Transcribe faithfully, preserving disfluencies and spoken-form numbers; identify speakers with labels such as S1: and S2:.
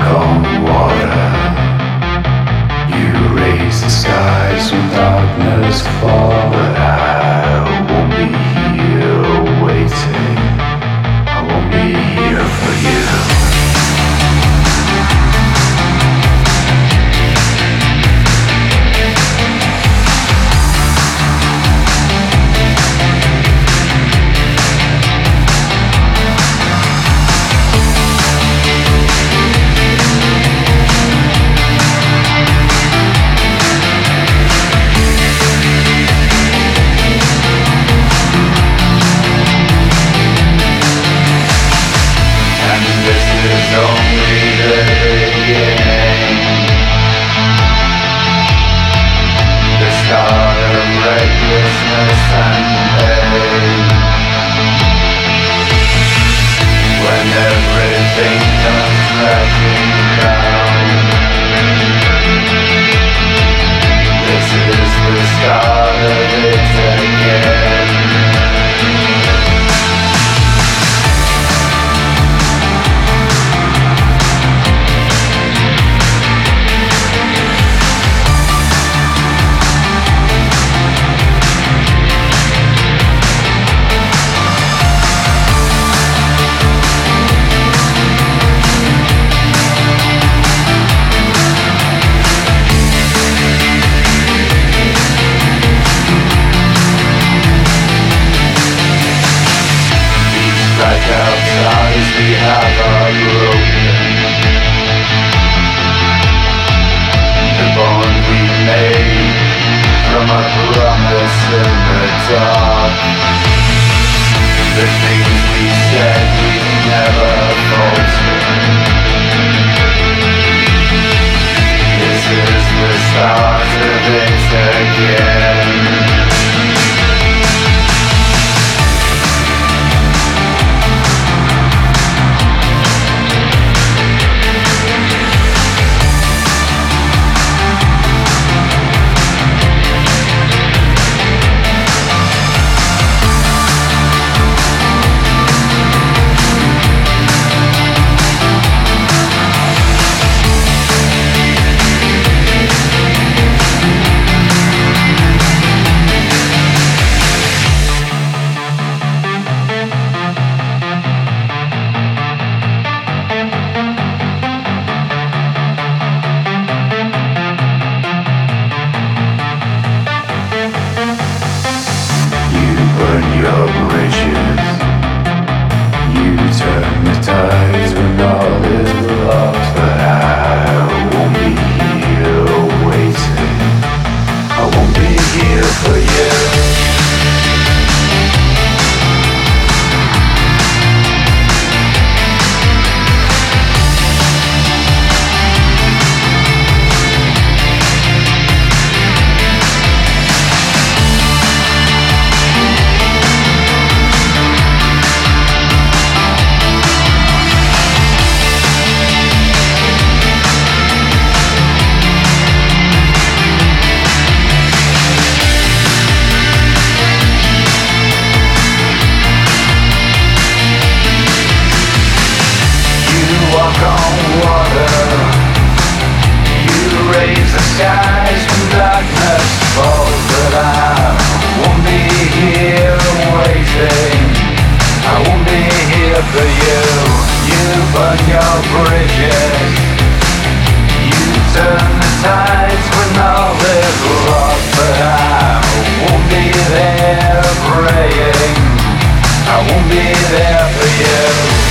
S1: on water. You raise the skies when darkness falls. But I won't be here waiting. I won't be here for you. We have our broken the bond we made from a promise in the dark. The things we said we never faltered. This is the start of it again. Your bridges, you turn the tides when all is lost. But I won't be here waiting. I won't be here for you. Skies when darkness falls, but I won't be here waiting. I won't be here for you. You burn your bridges, you turn the tides when all is lost, but I won't be there praying. I won't be there for you.